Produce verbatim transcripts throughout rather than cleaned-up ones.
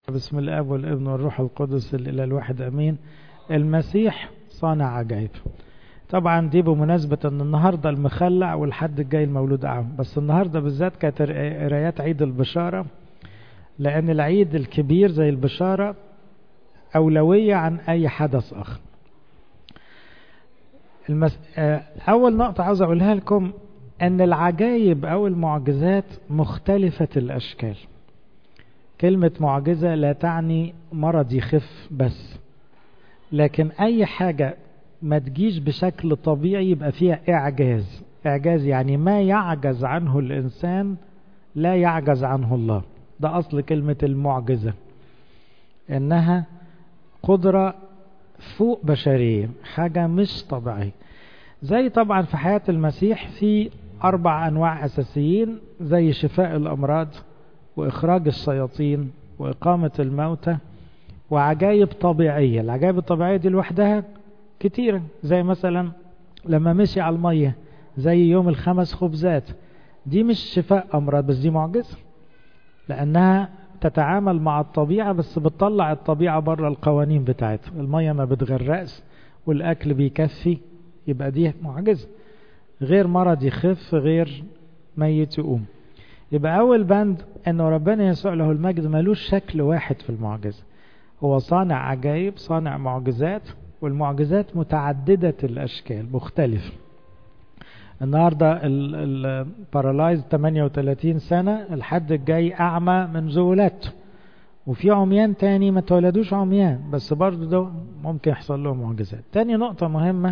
بسم الاب والابن والروح القدس الاله الواحد امين. المسيح صانع عجائب. طبعا دي بمناسبه ان النهارده المخلع والحد الجاي المولود اعمى، بس النهارده بالذات كانت قرايات عيد البشاره، لان العيد الكبير زي البشاره اولويه عن اي حدث اخر. المس... اول نقطه عاوز اقولها لكم ان العجائب او المعجزات مختلفه الاشكال. كلمة معجزة لا تعني مرض يخف بس، لكن أي حاجة ما تجيش بشكل طبيعي يبقى فيها إعجاز. إعجاز يعني ما يعجز عنه الإنسان لا يعجز عنه الله. ده أصل كلمة المعجزة، إنها قدرة فوق بشرية، حاجة مش طبيعية. زي طبعا في حياة المسيح في أربع أنواع أساسيين، زي شفاء الأمراض وإخراج الشياطين وإقامة الموتى وعجائب طبيعية. العجائب الطبيعية دي لوحدها كتيرة، زي مثلا لما مشي على المية، زي يوم الخمس خبزات. دي مش شفاء أمراض بس، دي معجزة، لأنها تتعامل مع الطبيعة بس بتطلع الطبيعة بره القوانين بتاعتها. المية ما بتغرقش والأكل بيكفي، يبقى دي معجزة. غير مرض يخف، غير ميت يقوم. يبقى أول بند أنه ربنا يسوع له المجد ملوش شكل واحد في المعجزة، هو صانع عجائب، صانع معجزات، والمعجزات متعددة الأشكال مختلفة. النهاردة البارالايز ثمانية وثلاثين سنة، الحد الجاي أعمى من ولادته، وفي عميان تاني ما تولدوش عميان بس برضو ده ممكن يحصل لهم معجزات. تاني نقطة مهمة،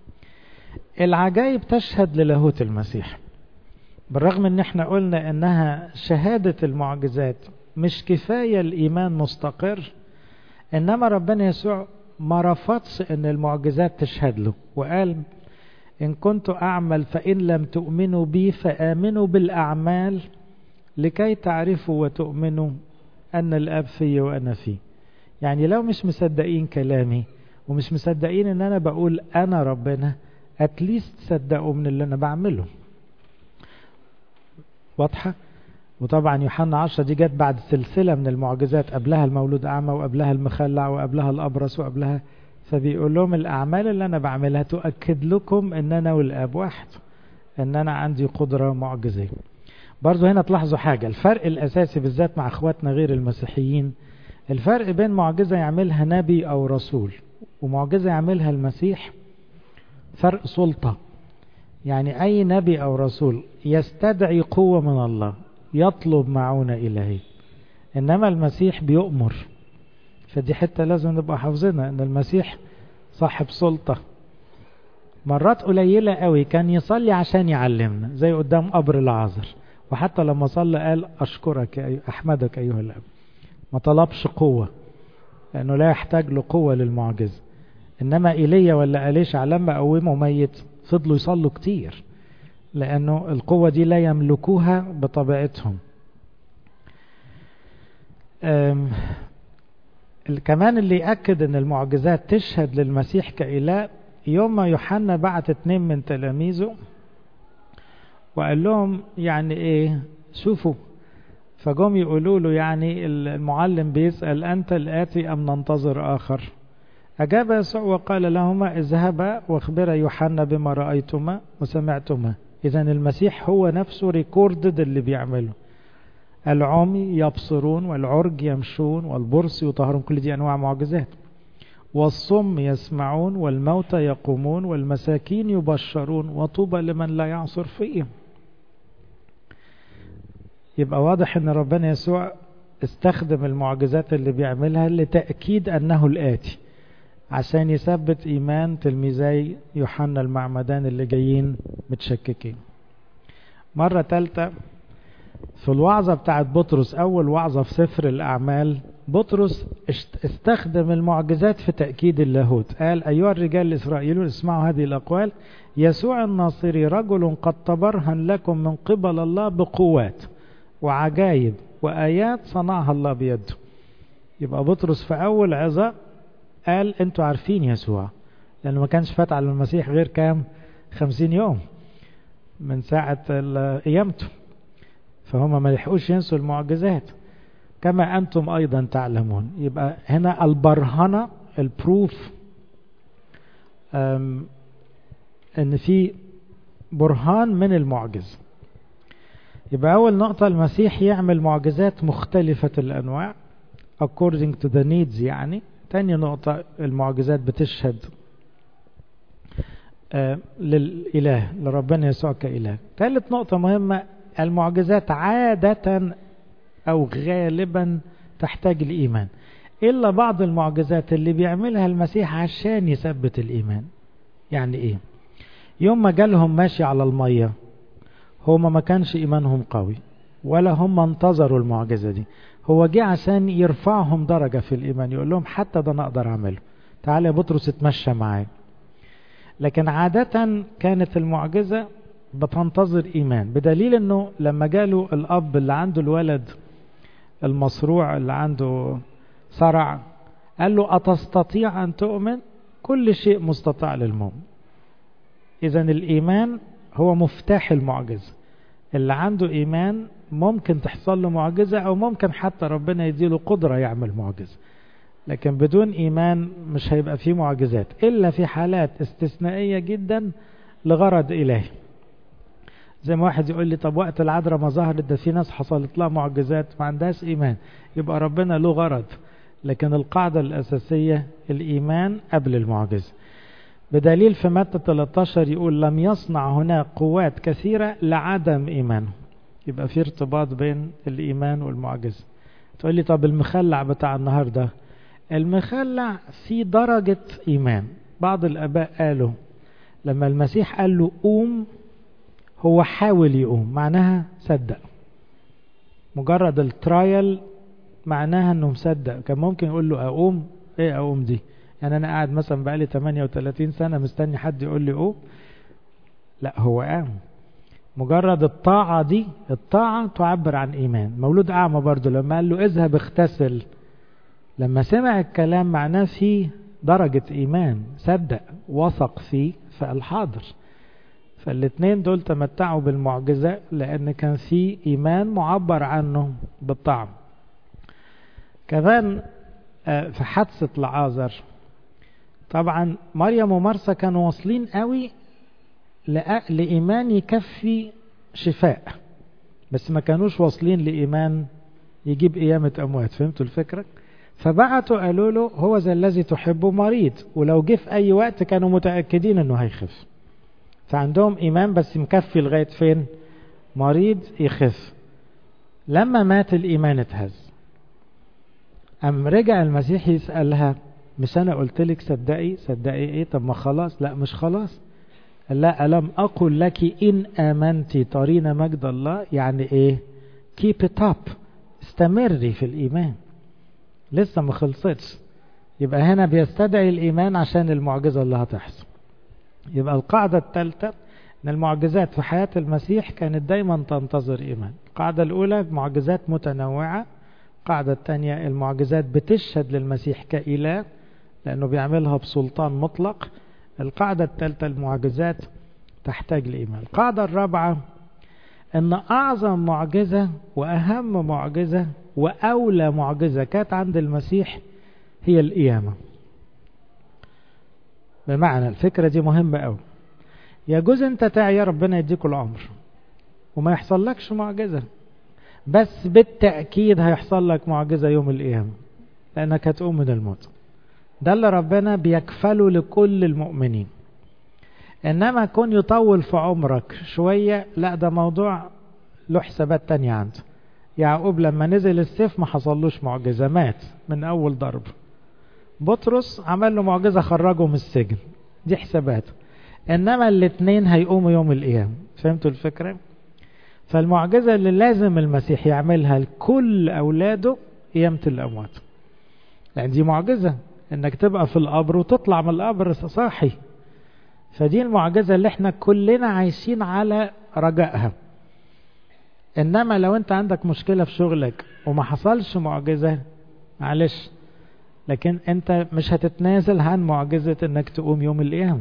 العجائب تشهد للاهوت المسيح. بالرغم ان احنا قلنا انها شهادة المعجزات مش كفاية الايمان مستقر، انما ربنا يسوع ما رفضش ان المعجزات تشهد له، وقال ان كنت اعمل فان لم تؤمنوا بي فامنوا بالاعمال لكي تعرفوا وتؤمنوا ان الاب في وانا فيه. يعني لو مش مصدقين كلامي ومش مصدقين ان انا بقول انا ربنا، اتليست صدقوا من اللي انا بعمله. واضحة؟ وطبعا يوحنا عشرة دي جت بعد سلسلة من المعجزات، قبلها المولود أعمى وقبلها المخلع وقبلها الأبرص وقبلها، فبيقول لهم الأعمال اللي أنا بعملها تؤكد لكم أن أنا والآب واحد، أن أنا عندي قدرة معجزية. برضو هنا تلاحظوا حاجة، الفرق الأساسي بالذات مع أخواتنا غير المسيحيين، الفرق بين معجزة يعملها نبي أو رسول ومعجزة يعملها المسيح فرق سلطة. يعني أي نبي أو رسول يستدعي قوة من الله، يطلب معونة إلهية، إنما المسيح بيؤمر. فدي حتى لازم نبقى حافظينها، إن المسيح صاحب سلطة. مرات قليلة قوي كان يصلي عشان يعلمنا، زي قدام قبر العازر، وحتى لما صلى قال أشكرك أي أحمدك أيها الأب. ما طلبش قوة لأنه لا يحتاج له قوة للمعجزة. إنما إيليا ولا أليشع لما قوموا ميت فضلوا يصلوا كتير، لأنه القوة دي لا يملكوها بطبيعتهم. كمان اللي يأكد أن المعجزات تشهد للمسيح كإله، يوم ما يوحنا بعت اتنين من تلاميذه وقال لهم يعني إيه شوفوا، فقام يقولوا له يعني المعلم بيسأل أنت الآتي أم ننتظر آخر؟ أجاب يسوع وقال لهما اذهبا واخبرا يوحنا بما رأيتما وسمعتما. إذن المسيح هو نفسه ريكوردد اللي بيعمله. العمي يبصرون والعرج يمشون والبرص يطهرون، كل دي أنواع معجزات. والصم يسمعون والموتى يقومون والمساكين يبشرون وطوبى لمن لا يعصر فيهم. يبقى واضح أن ربنا يسوع استخدم المعجزات اللي بيعملها لتأكيد أنه الآتي، عشان يثبت إيمان تلميذي يوحنا المعمدان اللي جايين متشككين. مرة ثالثة في الوعظة بتاعت بطرس، أول وعظة في سفر الأعمال، بطرس استخدم المعجزات في تأكيد اللاهوت. قال أيها الرجال الإسرائيليون اسمعوا هذه الأقوال، يسوع الناصري رجل قد تبرهن لكم من قبل الله بقوات وعجائب وآيات صنعها الله بيده. يبقى بطرس في أول عظة قال انتوا عارفين يسوع، لأنه ما كانش فات على المسيح غير كام خمسين يوم من ساعة قيامته، فهم ما يلحقوش ينسوا المعجزات. كما أنتم أيضا تعلمون. يبقى هنا البرهنة البروف أن في برهان من المعجزة. يبقى أول نقطة المسيح يعمل معجزات مختلفة الأنواع according to the needs يعني. تاني نقطة المعجزات بتشهد آه للإله لربنا يسوع كإله. ثالث نقطة مهمة المعجزات عادة أو غالبا تحتاج الإيمان، إلا بعض المعجزات اللي بيعملها المسيح عشان يثبت الإيمان. يعني إيه؟ يوم ما جالهم ماشي على المية هما ما كانش إيمانهم قوي ولا هم انتظروا المعجزة دي، هو جه عشان يرفعهم درجة في الإيمان، يقول لهم حتى ده أنا أقدر أعمله، تعالى يا بطرس اتمشى معايا. لكن عادة كانت المعجزة بتنتظر إيمان، بدليل أنه لما جاله الأب اللي عنده الولد المصروع اللي عنده صرع قال له أتستطيع أن تؤمن؟ كل شيء مستطاع للمؤمن. إذن الإيمان هو مفتاح المعجزة. اللي عنده إيمان ممكن تحصل له معجزة أو ممكن حتى ربنا يديله قدرة يعمل معجزة، لكن بدون إيمان مش هيبقى فيه معجزات إلا في حالات استثنائية جدا لغرض إلهي. زي ما واحد يقول لي طب وقت العذراء ما ظهرت ده في ناس حصلت لها معجزات ما عندهاش إيمان، يبقى ربنا له غرض. لكن القاعدة الأساسية الإيمان قبل المعجزة، بدليل في متى ثلاثة عشر يقول لم يصنع هناك قوات كثيرة لعدم إيمانه. يبقى في ارتباط بين الإيمان والمعجزة. تقول لي طب المخلع بتاع النهاردة، المخلع في درجة إيمان. بعض الآباء قالوا لما المسيح قال له قوم هو حاول يقوم، معناها صدق. مجرد الترايل معناها انه مصدق. كان ممكن يقول له اقوم، ايه اقوم دي؟ يعني انا قاعد مثلا بقالي ثمانية وثلاثين سنة مستني حد يقول لي قوم؟ لا، هو قام. مجرد الطاعة دي، الطاعة تعبر عن ايمان. مولود اعمى برضو لما قال له اذهب اغتسل، لما سمع الكلام معناه فيه درجة ايمان، صدق وثق فيه فقال حاضر. فالاثنين دول تمتعوا بالمعجزة لأن كان في إيمان معبر عنه بالطعم. كمان في حادثة لعازر طبعا مريم ومرسى كانوا واصلين قوي لإيمان يكفي شفاء، بس ما كانوش واصلين لإيمان يجيب قيامة أموات. فهمتوا الفكرة؟ فبعتوا قالوا له هو ذا الذي تحبه مريض، ولو جه في أي وقت كانوا متأكدين أنه هيخف. فعندهم إيمان بس مكفي لغاية فين؟ مريض يخف. لما مات الإيمان اتهز. أم رجع المسيح يسألها مش أنا قلت لك صدقي؟ صدقي إيه؟ طب ما خلاص. لا مش خلاص. لا، ألم أقل لك إن آمنتي ترين مجد الله؟ يعني إيه؟ keep it up، استمري في الإيمان، لسه ما خلصتش. يبقى هنا بيستدعي الإيمان عشان المعجزة اللي هتحصل. يبقى القاعدة الثالثة أن المعجزات في حياة المسيح كانت دايما تنتظر إيمان. القاعدة الأولى معجزات متنوعة. القاعدة الثانية المعجزات بتشهد للمسيح كإله لأنه بيعملها بسلطان مطلق. القاعدة الثالثة المعجزات تحتاج لإيمان. القاعدة الرابعة أن أعظم معجزة وأهم معجزة وأولى معجزة كانت عند المسيح هي القيامة. بمعنى الفكرة دي مهمة أوي. يجوز أنت تعيا ربنا يديك العمر وما يحصل لكش معجزة، بس بالتأكيد هيحصل لك معجزة يوم القيامة لأنك هتقوم من الموت. ده اللي ربنا بيكفله لكل المؤمنين. إنما كون يطول في عمرك شوية لا، ده موضوع له حسابات تانية عنده. يعقوب لما نزل السيف ما حصلوش معجزة، مات من أول ضرب. بطرس عمل له معجزة خرجه من السجن، دي حسابات. إنما الاثنين هيقوموا يوم القيامة. فهمتوا الفكرة؟ فالمعجزة اللي لازم المسيح يعملها لكل أولاده قيامة الأموات، لأن دي معجزة إنك تبقى في القبر وتطلع من القبر صاحي. فدي المعجزة اللي احنا كلنا عايشين على رجائها. إنما لو أنت عندك مشكلة في شغلك وما حصلش معجزة معلش، لكن أنت مش هتتنازل عن معجزة إنك تقوم يوم القيامة.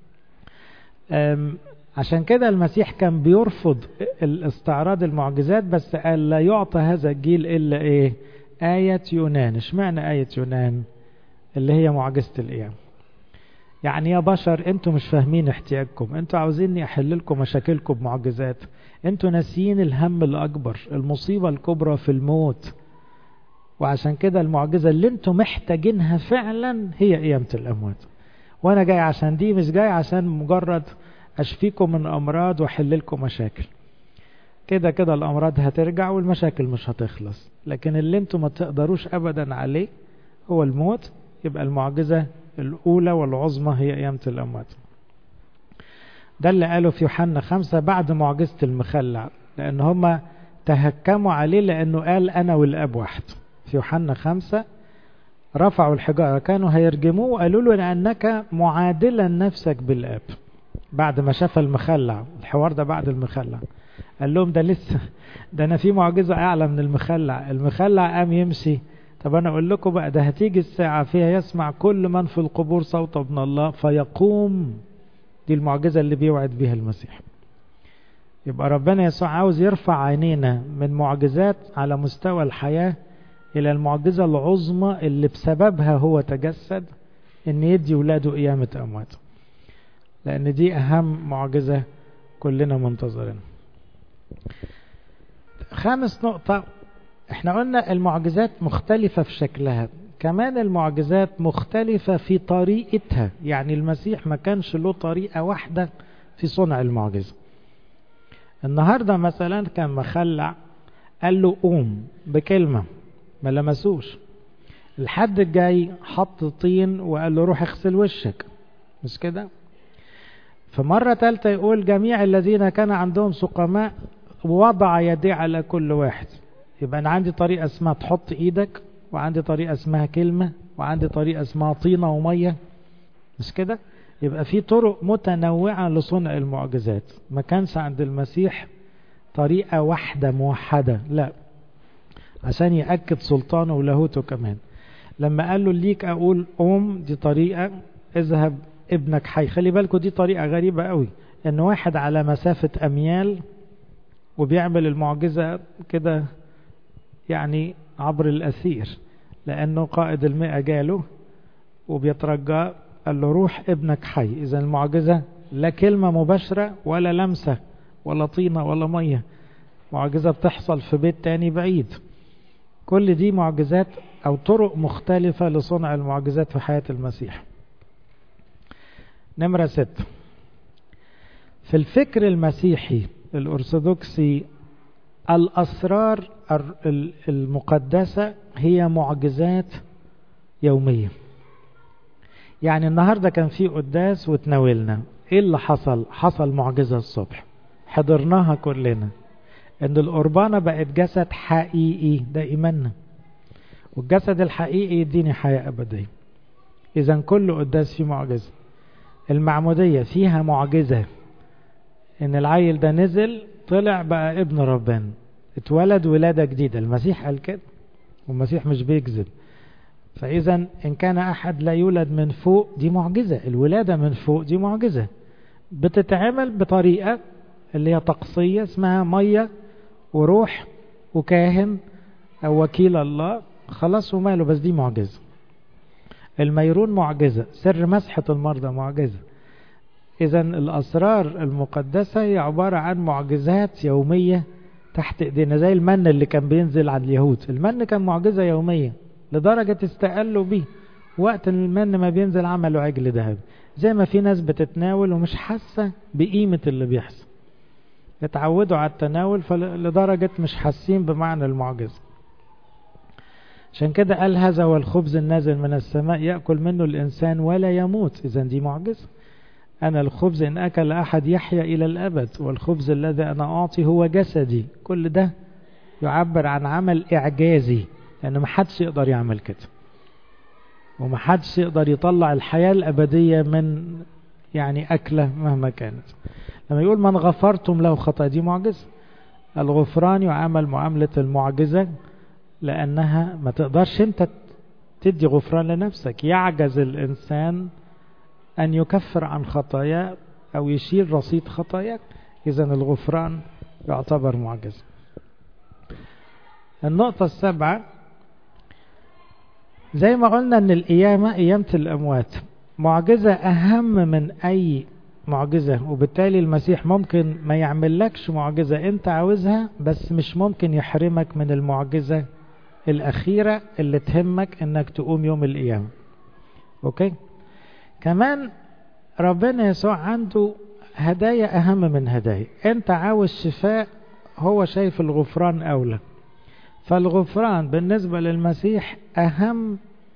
عشان كده المسيح كان بيرفض الاستعراض المعجزات، بس قال لا يعطى هذا الجيل إلا إيه؟ آية يونان. اشمعنى آية يونان؟ اللي هي معجزة القيامة. يعني يا بشر انتوا مش فاهمين احتياجكم، انتوا عاوزيني احل لكم مشاكلكم بمعجزات، انتوا ناسيين الهم الأكبر، المصيبة الكبرى في الموت. وعشان كده المعجزة اللي انتوا محتاجينها فعلا هي قيامة الأموات. وانا جاي عشان دي، مش جاي عشان مجرد اشفيكم من امراض واحل لكم مشاكل. كده كده الامراض هترجع والمشاكل مش هتخلص، لكن اللي انتوا ما تقدروش ابدا عليه هو الموت. يبقى المعجزة الاولى والعظمى هي قيامة الاموات. ده اللي قاله في يوحنا خمسة بعد معجزة المخلع، لان هم تهكموا عليه لانه قال انا والاب واحد. في يوحنا خمسة رفعوا الحجارة، كانوا هيرجموه وقالوا له لأنك معادلا نفسك بالآب. بعد ما شاف المخلع، الحوار ده بعد المخلع، قال لهم ده لسه، ده أنا في معجزة أعلى من المخلع. المخلع قام يمشي. طب أنا أقول لكم بقى، ده هتيجي الساعة فيها يسمع كل من في القبور صوت ابن الله فيقوم. دي المعجزة اللي بيوعد بها المسيح. يبقى ربنا يسوع عاوز يرفع عينينا من معجزات على مستوى الحياة إلى المعجزة العظمى اللي بسببها هو تجسد، إن يدي ولاده قيامة أموات. لأن دي أهم معجزة كلنا منتظرين. خامس نقطة، احنا قلنا المعجزات مختلفة في شكلها، كمان المعجزات مختلفة في طريقتها. يعني المسيح ما كانش له طريقة واحدة في صنع المعجزة. النهاردة مثلا كان مخلع قال له قوم بكلمة، ما لمسوش. الحد الجاي حط طين وقال له روح اغسل وشك، مش كده؟ فمرة ثالثة يقول جميع الذين كان عندهم سقماء وضع يديه على كل واحد. يبقى أنا عندي طريقة اسمها تحط إيدك، وعندي طريقة اسمها كلمة، وعندي طريقة اسمها طينة ومية، مش كده؟ يبقى في طرق متنوعة لصنع المعجزات. ما كانش عند المسيح طريقة واحدة موحدة، لا، عشان يأكد سلطانه ولاهوته كمان. لما قال له ليك أقول قوم، دي طريقة، اذهب ابنك حي. خلي بالكم دي طريقة غريبة قوي، ان واحد على مسافة أميال وبيعمل المعجزة كده يعني عبر الأثير، لأنه قائد المئة جاله وبيترجى، قال له روح ابنك حي. إذا المعجزة لا كلمة مباشرة ولا لمسة ولا طينة ولا مية، معجزة بتحصل في بيت تاني بعيد. كل دي معجزات أو طرق مختلفة لصنع المعجزات في حياة المسيح. نمرة ستة، في الفكر المسيحي الأرثوذكسي الأسرار المقدسة هي معجزات يومية. يعني النهاردة كان في قداس وتناولنا، ايه اللي حصل؟ حصل معجزة الصبح حضرناها كلنا، ان القربانة بقت جسد حقيقي، ده ايماننا، والجسد الحقيقي يديني حياة ابدية. اذا كل قداس فيه معجزة. المعمودية فيها معجزة، ان العيل ده نزل طلع بقى ابن ربنا، اتولد ولادة جديدة. المسيح قال كده، والمسيح مش بيكذب. فاذا ان كان احد لا يولد من فوق، دي معجزة. الولادة من فوق دي معجزة، بتتعمل بطريقة اللي هي طقسية اسمها مية وروح وكاهن او وكيل الله، خلاص وماله، بس دي معجزة. الميرون معجزة، سر مسحة المرضى معجزة. اذا الاسرار المقدسة هي عبارة عن معجزات يومية تحت ايدينا، زي المن اللي كان بينزل على اليهود. المن كان معجزة يومية لدرجة استقلوا بيه. وقت المن ما بينزل عملوا عجل ذهب. زي ما في ناس بتتناول ومش حاسة بقيمة اللي بيحصل، اتعودوا على التناول فلدرجة مش حاسين بمعنى المعجزة. عشان كده قال هذا هو الخبز النازل من السماء يأكل منه الإنسان ولا يموت. إذن دي معجزة. أنا الخبز إن أكل أحد يحيا إلى الأبد، والخبز الذي أنا أعطي هو جسدي. كل ده يعبر عن عمل إعجازي، لأن محدش يقدر يعمل كده، ومحدش يقدر يطلع الحياة الأبدية من يعني أكلة مهما كانت. لما يقول من غفرتم له خطأ، دي معجزة. الغفران يعامل معاملة المعجزة، لأنها ما تقدرش أنت تدي غفران لنفسك. يعجز الإنسان أن يكفر عن خطاياه أو يشيل رصيد خطاياك. إذن الغفران يعتبر معجزة. النقطة السابعة، زي ما قلنا ان القيامة قيامة الاموات معجزة اهم من اي معجزة، وبالتالي المسيح ممكن ما يعملكش معجزة انت عاوزها، بس مش ممكن يحرمك من المعجزة الاخيرة اللي تهمك انك تقوم يوم القيامة. اوكي. كمان ربنا يسوع عنده هدايا اهم من هدايا. انت عاوز شفاء، هو شايف الغفران اولى، فالغفران بالنسبة للمسيح اهم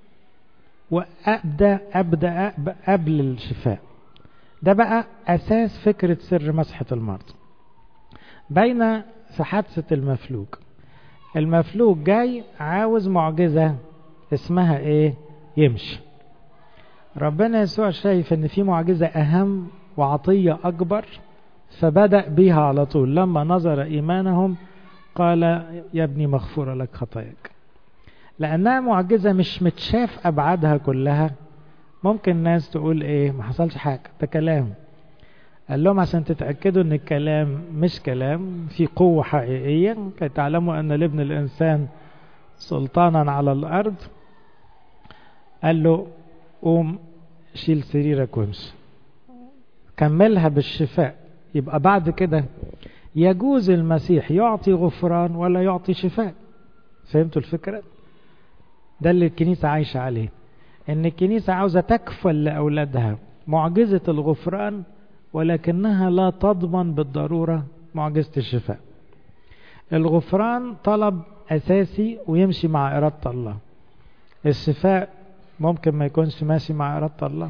وابدا ابدا قبل الشفاء. ده بقى اساس فكرة سر مسحة المرض. بين في حادثة المفلوج، المفلوج جاي عاوز معجزة اسمها ايه؟ يمشي. ربنا يسوع شايف ان في معجزة اهم وعطية اكبر، فبدأ بيها على طول. لما نظر ايمانهم قال يا ابني مغفورة لك خطاياك. لانها معجزة مش متشاف ابعادها كلها. ممكن ناس تقول ايه؟ ما حصلش حاجة، ده كلام. قال لهم عشان تتأكدوا ان الكلام مش كلام، في قوة حقيقية، كي تعلموا ان لابن الانسان سلطانا على الارض. قال له قوم شيل سريرك وامشي. كملها بالشفاء. يبقى بعد كده يجوز المسيح يعطي غفران ولا يعطي شفاء. فهمتوا الفكرة؟ ده اللي الكنيسة عايشة عليه، ان الكنيسة عاوزة تكفل لأولادها معجزة الغفران، ولكنها لا تضمن بالضرورة معجزة الشفاء. الغفران طلب أساسي ويمشي مع إرادة الله. الشفاء ممكن ما يكونش ماشي مع إرادة الله.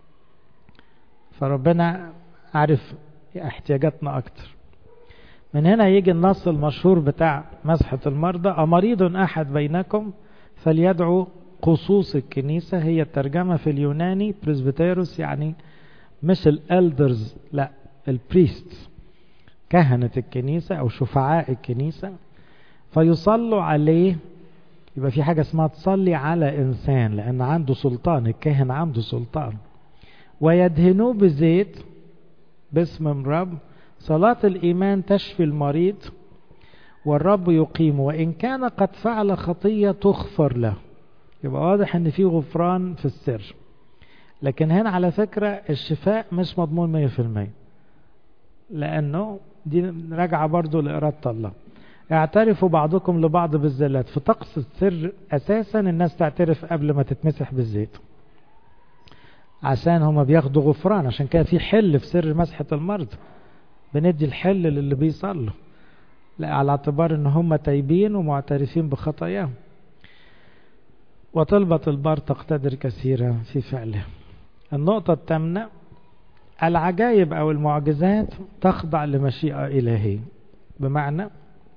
فربنا عارف احتياجاتنا أكتر. من هنا يجي النص المشهور بتاع مسحة المرضى: أمريض أحد بينكم فليدعو قصوص الكنيسة. هي الترجمة في اليوناني بريسبيتيروس، يعني مش الالدرز، لا البريست، كهنة الكنيسة أو شفعاء الكنيسة، فيصلوا عليه. يبقى في حاجة اسمها تصلي على إنسان، لأن عنده سلطان، الكاهن عنده سلطان. ويدهنوه بزيت باسم الرب، صلاة الإيمان تشفي المريض والرب يقيم، وإن كان قد فعل خطية تغفر له. يبقى واضح ان في غفران في السر. لكن هنا على فكرة الشفاء مش مضمون مية في المية، لأنه دي راجعة برضو لإرادة الله. اعترفوا بعضكم لبعض بالزلات. في طقس السر أساسا الناس تعترف قبل ما تتمسح بالزيت، عشان هما بياخدوا غفران. عشان كده في حل في سر مسحة المرض، بندي الحل للي بيصلوا، لا على اعتبار ان هم تايبين ومعترفين بخطاياهم. وطلبة البار تقتدر كثيرا في فعله. النقطة الثامنة: العجائب أو المعجزات تخضع لمشيئة إلهية. بمعنى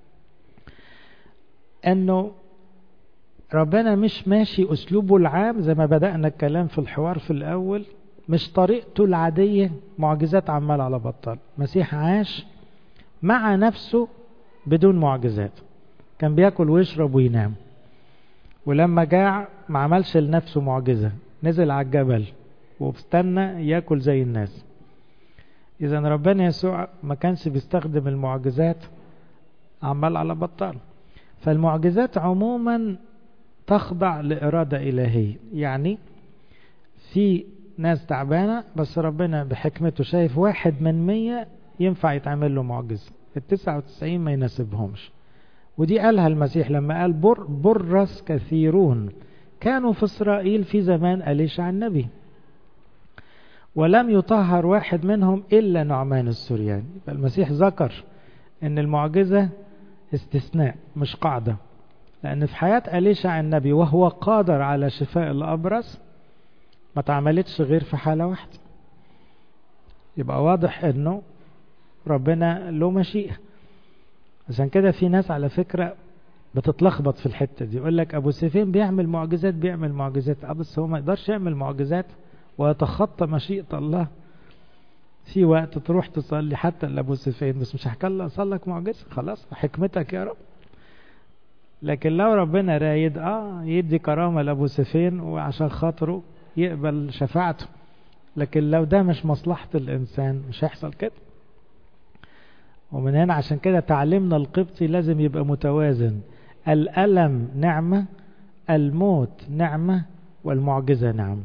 أنه ربنا مش ماشي أسلوبه العام زي ما بدأنا الكلام في الحوار في الأول، مش طريقته العادية معجزات عمال على بطال. مسيح عاش مع نفسه بدون معجزات، كان بياكل ويشرب وينام، ولما جاع ما عملش لنفسه معجزة، نزل على الجبل واستنى ياكل زي الناس. إذا ربنا يسوع ما كانش بيستخدم المعجزات عمال على بطال. فالمعجزات عموما تخضع لإرادة إلهية. يعني في ناس تعبانة بس ربنا بحكمته شايف واحد من مية ينفع يتعمل له معجزة، التسعة وتسعين ما يناسبهمش. ودي قالها المسيح لما قال بر برس كثيرون كانوا في إسرائيل في زمان أليشع النبي ولم يطهر واحد منهم إلا نعمان السورياني. المسيح ذكر أن المعجزة استثناء مش قاعدة، لأن في حياة أليشع النبي وهو قادر على شفاء الأبرص ما تعملتش غير في حالة واحدة. يبقى واضح أنه ربنا له مشيئة. عشان كده في ناس على فكرة بتتلخبط في الحتة دي، يقول لك أبو سيفين بيعمل معجزات بيعمل معجزات بس هو ما يقدرش يعمل معجزات ويتخطى مشيئة الله. في وقت تروح تصلي حتى لأبو سيفين بس مش هحكي الله أصلك معجزة، خلاص حكمتك يا رب. لكن لو ربنا رايد اه يدي كرامة لأبو سيفين وعشان خاطره يقبل شفاعته، لكن لو ده مش مصلحة الإنسان مش هيحصل كده. ومن هنا عشان كده تعليمنا القبطي لازم يبقى متوازن. الألم نعمة، الموت نعمة والمعجزة نعمة.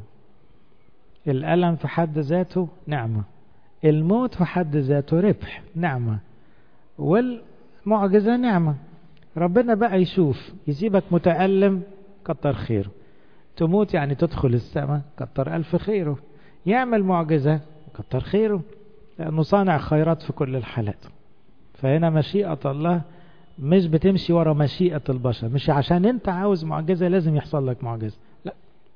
الألم في حد ذاته نعمة، الموت في حد ذاته ربح نعمة، والمعجزة نعمة. ربنا بقى يشوف، يسيبك متألم كتر خيره، تموت يعني تدخل السماء كتر ألف خيره، يعمل معجزة كتر خيره، لأنه صانع خيرات في كل الحالات. فهنا مشيئة الله مش بتمشي ورا مشيئة البشر، مش عشان انت عاوز معجزة لازم يحصل لك معجزة، لا،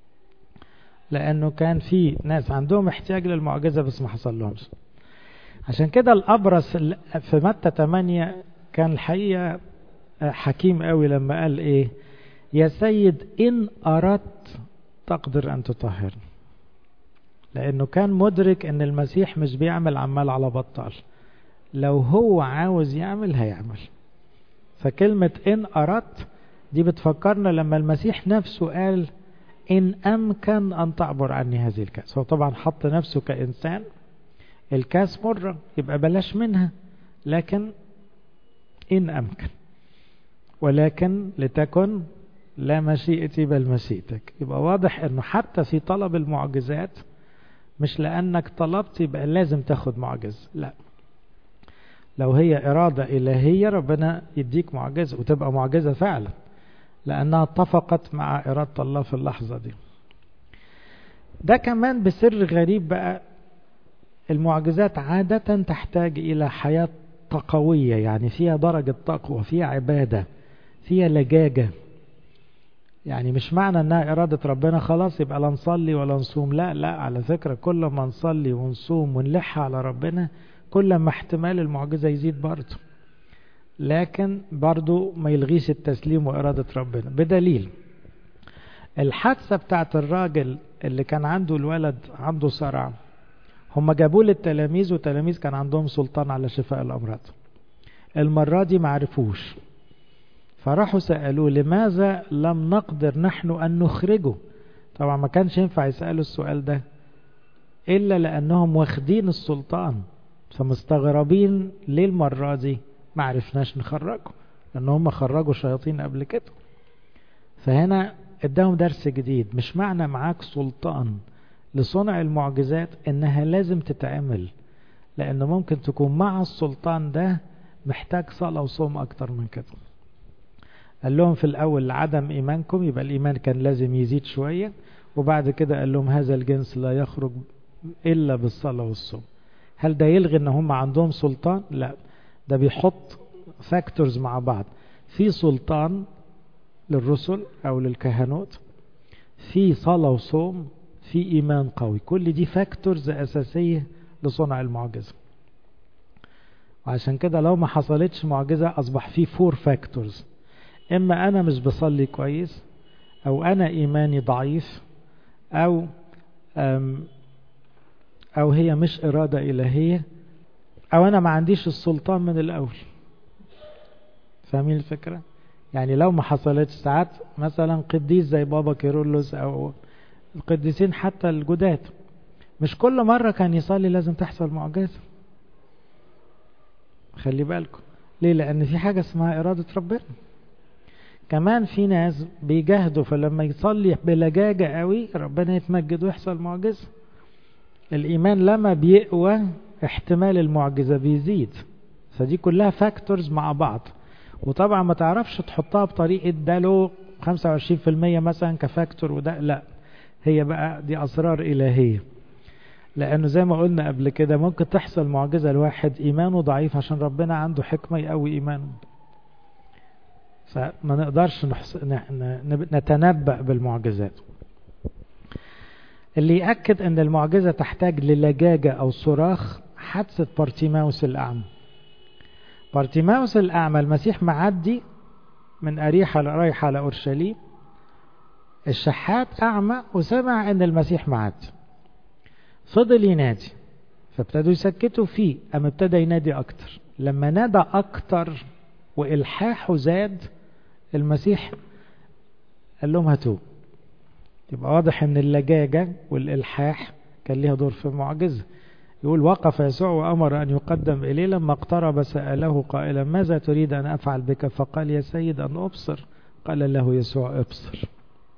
لأنه كان في ناس عندهم احتياج للمعجزة بس ما حصل لهمش. عشان كده الأبرص في متى ثمانية كان الحقيقة حكيم قوي لما قال ايه: يا سيد إن أردت تقدر أن تطهر. لأنه كان مدرك أن المسيح مش بيعمل عمال على بطال، لو هو عاوز يعمل هيعمل. فكلمة إن أردت دي بتفكرنا لما المسيح نفسه قال إن أمكن أن تعبر عني هذه الكاس. هو طبعا حط نفسه كإنسان، الكاس مرة يبقى بلاش منها، لكن إن أمكن، ولكن لتكن لا مشيئتي بل مشيئتك. يبقى واضح أنه حتى في طلب المعجزات مش لأنك طلبت يبقى لازم تاخد معجزة، لا، لو هي إرادة إلهية ربنا يديك معجزة وتبقى معجزة فعلا، لأنها اتفقت مع إرادة الله في اللحظة دي. ده كمان بسر غريب بقى، المعجزات عادة تحتاج إلى حياة تقوية، يعني فيها درجة تقوى، فيها عبادة، فيها لجاجة. يعني مش معنى أنها إرادة ربنا خلاص يبقى لا نصلي ولا نصوم، لا لا، على فكرة كل ما نصلي ونصوم ونلح على ربنا كل ما احتمال المعجزة يزيد برضه، لكن برضه ما يلغيش التسليم وإرادة ربنا. بدليل الحادثة بتاعت الراجل اللي كان عنده الولد عنده صرع، هم جابوا للتلاميذ والتلاميذ كان عندهم سلطان على شفاء الأمراض، المرة دي معرفوش، فراحوا سألوه لماذا لم نقدر نحن أن نخرجه. طبعا ما كانش ينفع يسألوا السؤال ده إلا لأنهم واخدين السلطان، فمستغربين ليه المرة دي ما عرفناش نخرجه، لأنهم خرجوا شياطين قبل كده. فهنا اداهم درس جديد، مش معنى معاك سلطان لصنع المعجزات انها لازم تتعمل، لأنه ممكن تكون مع السلطان ده محتاج صلاة وصوم أكتر من كده. قال لهم في الأول لعدم إيمانكم، يبقى الإيمان كان لازم يزيد شوية، وبعد كده قال لهم هذا الجنس لا يخرج إلا بالصلاة والصوم. هل ده يلغي ان هم عندهم سلطان؟ لا، ده بيحط فاكتورز مع بعض، في سلطان للرسل أو للكهنوت، في صلاة وصوم، في إيمان قوي، كل دي فاكتورز أساسية لصنع المعجزة. وعشان كده لو ما حصلتش معجزة أصبح في فور فاكتورز، إما أنا مش بصلي كويس، أو أنا إيماني ضعيف، أو أو هي مش إرادة إلهية، أو أنا ما عنديش السلطان من الأول. فاهمين الفكرة؟ يعني لو ما حصلتش ساعات مثلا قديس زي بابا كيرلس أو القديسين حتى الجداد، مش كل مرة كان يصلي لازم تحصل معجزة. خلي بالكم ليه؟ لأن في حاجة اسمها إرادة ربنا. كمان في ناس بيجاهدوا، فلما يصلي بلجاجة قوي ربنا يتمجد ويحصل معجزة. الإيمان لما بيقوى احتمال المعجزة بيزيد. فدي كلها فاكتورز مع بعض، وطبعا ما تعرفش تحطها بطريقة ده له خمسة وعشرين في المية مثلا كفاكتور وده لا، هي بقى دي أسرار إلهية. لأنه زي ما قلنا قبل كده ممكن تحصل معجزة لواحد إيمانه ضعيف عشان ربنا عنده حكمة يقوي إيمانه، فما نقدرش نحص... نتنبأ بالمعجزات. اللي يأكد أن المعجزة تحتاج للجاجة أو صراخ حادثة بارتيماوس الأعمى. بارتيماوس الأعمى المسيح معدي من أريحة رايحة على أورشليم، الشحات أعمى وسمع أن المسيح معدي، فضل ينادي، فابتدوا يسكتوا فيه، أما ابتدى ينادي أكتر. لما نادى أكتر وإلحاحه زاد، المسيح قال لهم هاتوه. يبقى واضح أن اللجاجة والإلحاح كان ليها دور في المعجزة. يقول وقف يسوع وأمر أن يقدم إليه، لما اقترب سأله قائلا ماذا تريد أن أفعل بك؟ فقال يا سيد أن أبصر. قال له يسوع ابصر.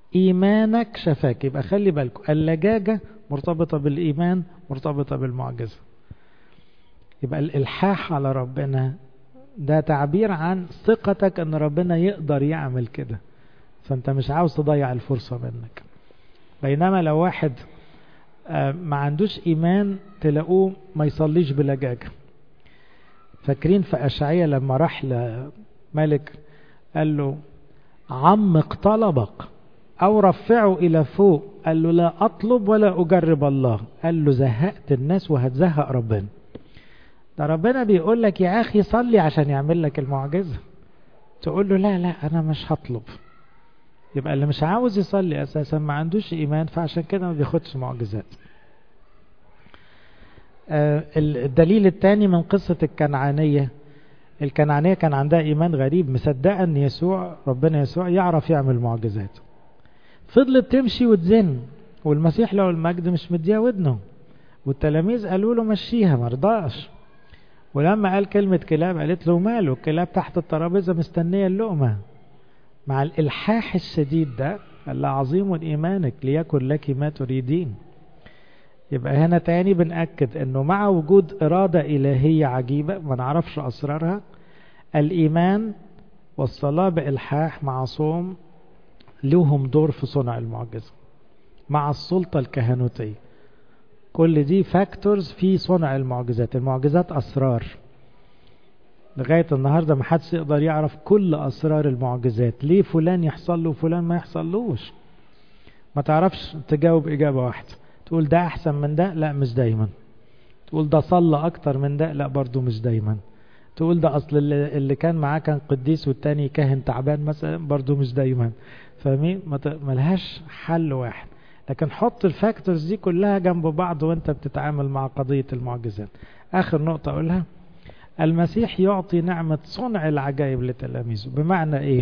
إيمانك شفاك. يبقى خلي بالكم اللجاجة مرتبطة بالإيمان، مرتبطة بالمعجزة. يبقى الإلحاح على ربنا ده تعبير عن ثقتك أن ربنا يقدر يعمل كده، فأنت مش عاوز تضيع الفرصة منك. بينما لو واحد ما عندوش إيمان تلاقوه ما يصليش بلجاجة. فاكرين في أشعية لما راح لملك قال له عمق طلبك أو رفعه إلى فوق، قال له لا أطلب ولا أجرب الله. قال له زهقت الناس وهتزهق ربنا. ده ربنا بيقول لك يا أخي صلي عشان يعمل لك المعجزة، تقول له لا لا أنا مش هطلب. يبقى اللي مش عاوز يصلي أساسا ما عندوش إيمان، فعشان كده ما بياخدش معجزات. آه الدليل الثاني من قصة الكنعانية. الكنعانية كان عندها إيمان غريب، مصدقة أن يسوع ربنا يسوع يعرف يعمل معجزات. فضلت تمشي وتزن، والمسيح له المجد مش مديها ودنه، والتلاميذ قالوا له مشيها، مرضاش. ولما قال كلمة كلاب قالت له ماله، الكلاب تحت الترابيزة مستنية اللقمة. مع الإلحاح الشديد ده قال له عظيم إيمانك ليكن لك ما تريدين. يبقى هنا تاني بنأكد أنه مع وجود إرادة إلهية عجيبة ما نعرفش أسرارها، الإيمان والصلاة بإلحاح مع صوم لهم دور في صنع المعجزة، مع السلطة الكهنوتية. كل دي فاكتورز في صنع المعجزات. المعجزات أسرار لغاية النهاردة ما حدش يقدر يعرف كل أسرار المعجزات. ليه فلان يحصل له وفلان ما يحصلوش؟ ما تعرفش تجاوب إجابة واحدة. تقول ده أحسن من ده، لا مش دايما. تقول ده صلى أكتر من ده، لا برضو مش دايما. تقول ده أصل اللي كان معاه كان قديس والتاني كاهن تعبان مثلا، برضو مش دايما. فاهمين؟ ملهاش حل واحد. لكن حط الفاكتورز دي كلها جنب بعض وانت بتتعامل مع قضية المعجزات. آخر نقطة أقولها، المسيح يعطي نعمة صنع العجائب لتلاميذه. بمعنى إيه؟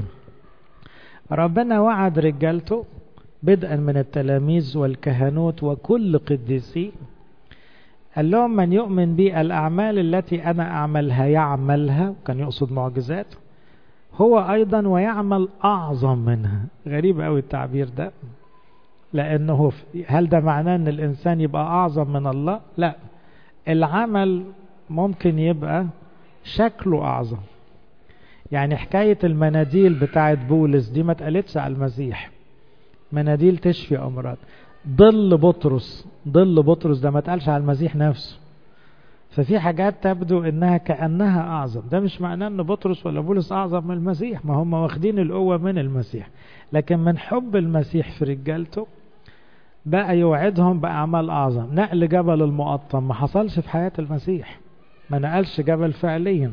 ربنا وعد رجالته بدءا من التلاميذ والكهنوت وكل قديسي، قال لهم من يؤمن بي الأعمال التي أنا أعملها يعملها، كان يقصد معجزات، هو أيضا ويعمل أعظم منها. غريب أوي التعبير ده، لأنه هل ده معناه أن الإنسان يبقى أعظم من الله؟ لا، العمل ممكن يبقى شكله أعظم. يعني حكاية المناديل بتاعت بولس دي ما تقالتش على المسيح، مناديل تشفي أمراض. ظل بطرس، ظل بطرس ده ما تقالش على المسيح نفسه. ففي حاجات تبدو انها كأنها اعظم. ده مش معناه ان بطرس ولا بولس اعظم من المسيح، ما هم واخدين القوة من المسيح، لكن من حب المسيح في رجالته بقى يوعدهم بأعمال اعظم. نقل جبل المقطم ما حصلش في حياة المسيح، ما نقلش جبل فعليا،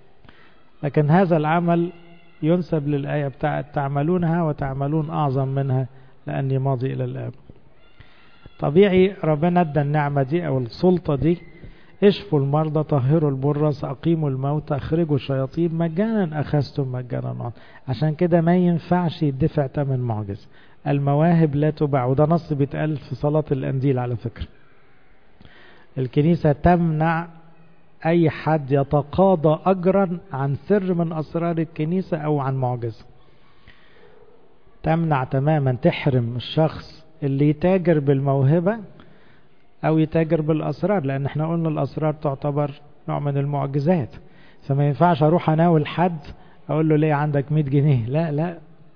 لكن هذا العمل ينسب للآية بتاعت تعملونها وتعملون أعظم منها لأني ماضي إلى الآب. طبيعي ربنا ادى النعمة دي أو السلطة دي، اشفوا المرضى، طهروا البرص، أقيموا الموتى، اخرجوا الشياطين، مجانا أخذتم مجانا نعطى. عشان كده ما ينفعش يدفع تمن معجزة. المواهب لا تباع، وده نص بيتقال في صلاة الأنديل على فكرة. الكنيسة تمنع أي حد يتقاضى أجرا عن سر من أسرار الكنيسة أو عن معجزة. تمنع تماما، تحرم الشخص اللي يتاجر بالموهبة أو يتاجر بالأسرار، لأن احنا قلنا الأسرار تعتبر نوع من المعجزات. فما ينفعش أروح أناول حد أقول له ليه عندك مئة جنيه، لا لا،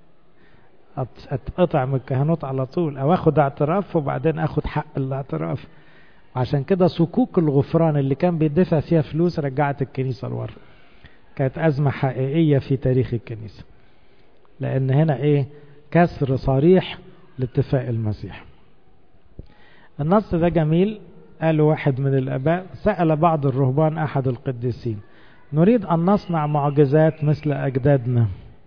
أتقطع من الكهنوت على طول، أو أخد اعتراف وبعدين أخد حق الاعتراف. عشان كده صكوك الغفران اللي كان بيدفع فيها فلوس رجعت الكنيسة لورا. كانت أزمة حقيقية في تاريخ الكنيسة، لأن هنا إيه؟ كسر صريح لاتفاق المسيح. النص ده جميل. قال واحد من الآباء سأل بعض الرهبان أحد القديسين: نريد أن نصنع معجزات مثل أجدادنا.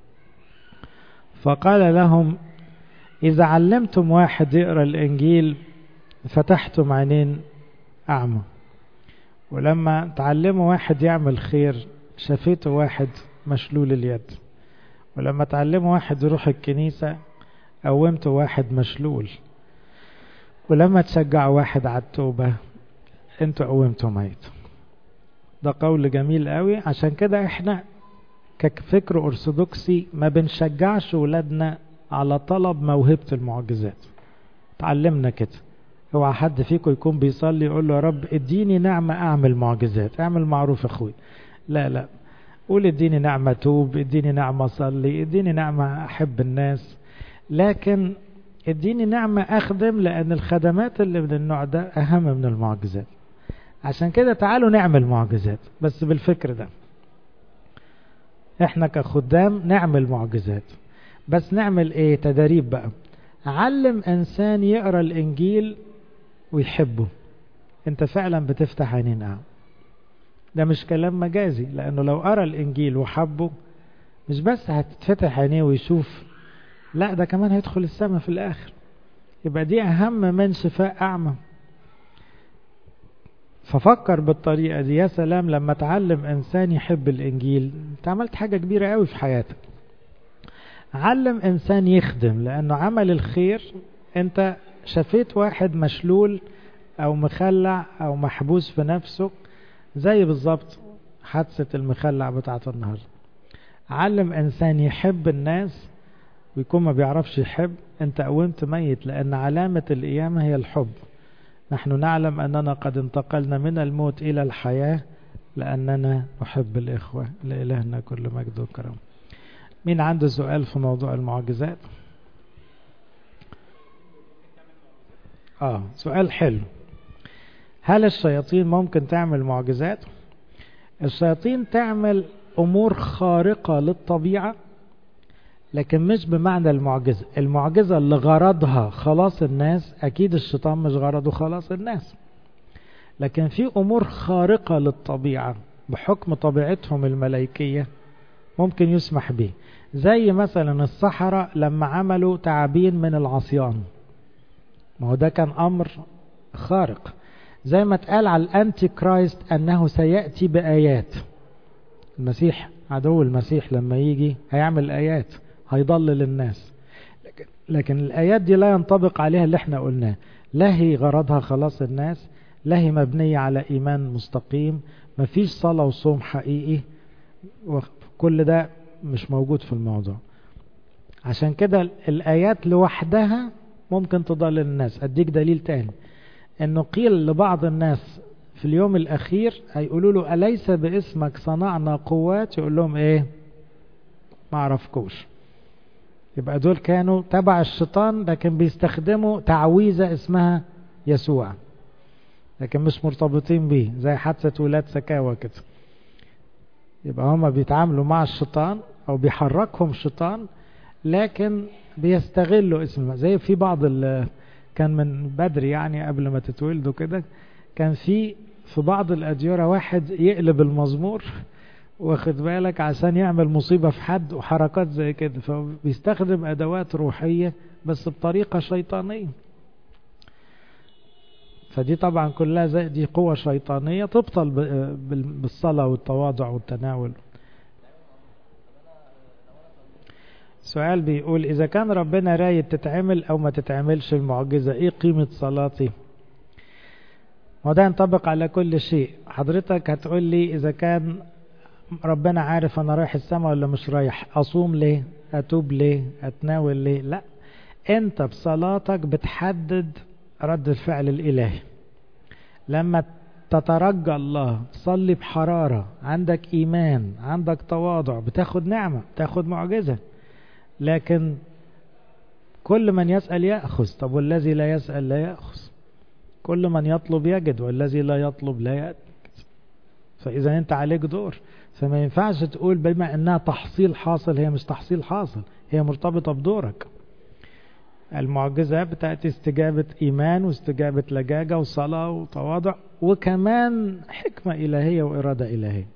فقال لهم: إذا علمتم واحد يقرأ الإنجيل فتحتم عينين أعمى، ولما تعلموا واحد يعمل خير شفيتوا واحد مشلول اليد، ولما تعلموا واحد يروح الكنيسة قومتوا واحد مشلول، ولما تشجعوا واحد على التوبة انتوا قومتوا ميت. ده قول جميل قوي. عشان كده احنا كفكر أرثوذكسي ما بنشجعش ولادنا على طلب موهبة المعجزات. تعلمنا كده، اوعى حد فيكم يكون بيصلي يقول له يا رب اديني نعمة اعمل معجزات، اعمل معروف يا اخوي. لا لا، قول اديني نعمة توب، اديني نعمة اصلي، اديني نعمة احب الناس، لكن اديني نعمة اخدم، لان الخدمات اللي من النوع ده اهم من المعجزات. عشان كده تعالوا نعمل معجزات بس بالفكر ده. احنا كخدام نعمل معجزات، بس نعمل ايه؟ تدريب بقى. علم انسان يقرأ الانجيل ويحبه، انت فعلا بتفتح عينين اعمى. ده مش كلام مجازي، لانه لو قرأ الانجيل وحبه مش بس هتتفتح عينيه ويشوف، لا ده كمان هيدخل السماء في الاخر. يبقى دي اهم من شفاء اعمى. ففكر بالطريقة دي. يا سلام لما تعلم انسان يحب الانجيل، انت عملت حاجة كبيرة قوي في حياتك. علم انسان يخدم، لانه عمل الخير، انت شفيت واحد مشلول او مخلع او محبوس في نفسه، زي بالظبط حادثة المخلع بتاعت النهاردة. علم انسان يحب الناس ويكون ما بيعرفش يحب، انت قومت ميت، لان علامة القيامة هي الحب. نحن نعلم اننا قد انتقلنا من الموت الى الحياة لاننا نحب الاخوة. لإلهنا كل مجد وكرم. مين عنده سؤال في موضوع المعجزات؟ اه سؤال حلو. هل الشياطين ممكن تعمل معجزات؟ الشياطين تعمل امور خارقة للطبيعة، لكن مش بمعنى المعجزة. المعجزة اللي غرضها خلاص الناس، اكيد الشيطان مش غرضه خلاص الناس. لكن في امور خارقة للطبيعة بحكم طبيعتهم الملائكية ممكن يسمح به. زي مثلا السحرة لما عملوا تعابين من العصيان، ما هو ده كان امر خارق. زي ما اتقال على الانتي كرايست انه سيأتي بآيات. المسيح عدو المسيح لما يجي هيعمل آيات، هيضلل الناس، لكن, لكن الآيات دي لا ينطبق عليها اللي احنا قلناه. لا هي غرضها خلاص الناس، لا هي مبنية على إيمان مستقيم، مفيش صلاة وصوم حقيقي، وكل ده مش موجود في الموضوع. عشان كده الآيات لوحدها ممكن تضلل الناس. أديك دليل تاني، انه قيل لبعض الناس في اليوم الاخير هيقولوا له أليس باسمك صنعنا قوات؟ يقول لهم ايه؟ ما عرفكوش. يبقى دول كانوا تبع الشيطان، لكن بيستخدموا تعويذة اسمها يسوع، لكن مش مرتبطين بيه، زي حادثة ولاد سكاوى كده. يبقى هما بيتعاملوا مع الشيطان او بيحركهم الشيطان، لكن بيستغلوا اسمه. زي في بعض ال كان من بدري يعني قبل ما تتولدوا كده، كان في في بعض الأديرة واحد يقلب المزمور، واخد بالك، عشان يعمل مصيبة في حد وحركات زي كده. فبيستخدم أدوات روحية بس بطريقة شيطانية. فدي طبعا كلها زي دي قوة شيطانية تبطل بالصلاة والتواضع والتناول. سؤال بيقول إذا كان ربنا رايد تتعمل أو ما تتعملش المعجزة، إيه قيمة صلاتي؟ وده ينطبق على كل شيء. حضرتك هتقول لي إذا كان ربنا عارف أنا رايح السماء ولا مش رايح، أصوم ليه؟ أتوب ليه؟ أتناول ليه؟ لا، أنت بصلاتك بتحدد رد الفعل الإلهي. لما تترجى الله، تصلي بحرارة، عندك إيمان، عندك تواضع، بتاخد نعمة، بتاخد معجزة. لكن كل من يسأل يأخذ. طب والذي لا يسأل لا يأخذ. كل من يطلب يجد، والذي لا يطلب لا يأخذ. فإذا أنت عليك دور، فما ينفعش تقول بما أنها تحصيل حاصل. هي مش تحصيل حاصل، هي مرتبطة بدورك. المعجزة بتأتي استجابة إيمان واستجابة لجاجة وصلاة وتواضع، وكمان حكمة إلهية وإرادة إلهية.